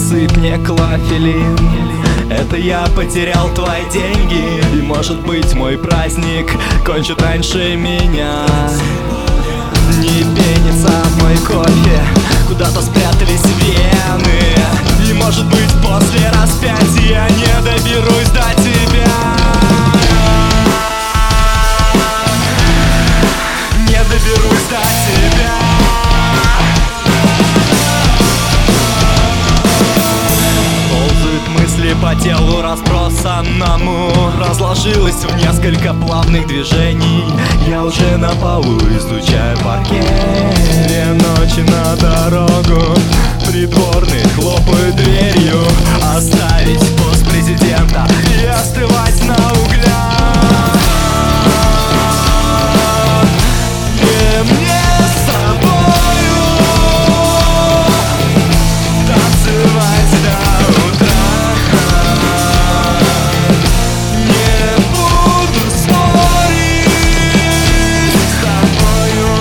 Насыпь мне клофелин. Это я потерял твои деньги, и может быть мой праздник кончит раньше меня. Не пенится мой кофе, куда-то спрятались вены, и может быть после распятия не доберусь до тебя. Не доберусь до тебя. Ползают мысли по телу разбросанному, разложилась в несколько плавных движений. Я уже на полу изучаю паркет. Две ночи на дорогу, придворные хлопают дверью. Оставить пост президента и остывать на углях. И мне с тобою танцевать до утра. Не буду спорить с тобою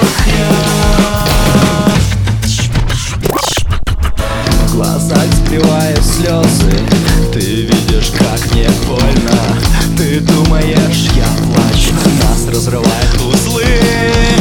я. В глазах сбиваю слезы, ты видишь, как мне больно. Ты думаешь, я плачу, нас разрывают узлы.